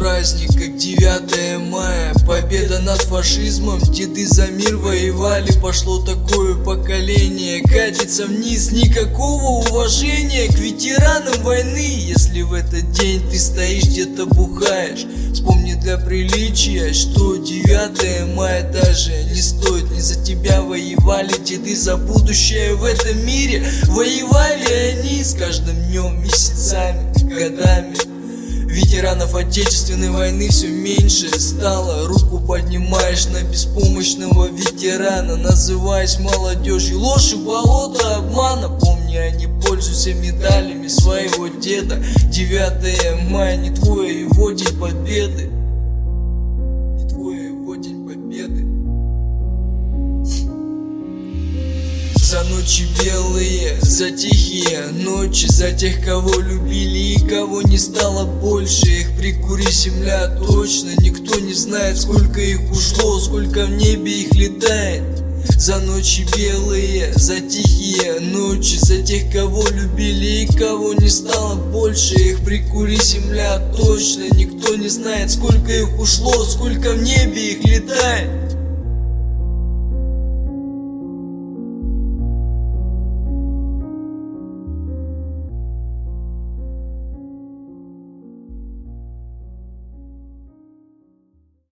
праздник, как 9 мая, победа над фашизмом. Деды за мир воевали, пошло такое поколение. Катится вниз, никакого уважения к ветеранам войны. Если в этот день ты стоишь где-то бухаешь, вспомни для приличия, что 9 мая даже не стоит. Не за тебя воевали деды, за будущее в этом мире воевали они с каждым днем, месяцами, годами. Ветеранов Отечественной войны все меньше стало. Руку поднимаешь на беспомощного ветерана, называясь молодежью. Ложь и болото обмана. Помни, а не пользуйся медалями своего деда. 9 мая не твой его день победы. Не твой его день победы. За ночи белые, за тихие ночи, за тех, кого любили и кого не стало больше. Их прикури, земля, точно никто не знает, сколько их ушло, сколько в небе их летает. За ночи белые, за тихие ночи, за тех, кого любили и кого не стало больше. Их прикури, земля, точно никто не знает, сколько их ушло, сколько в небе их летает.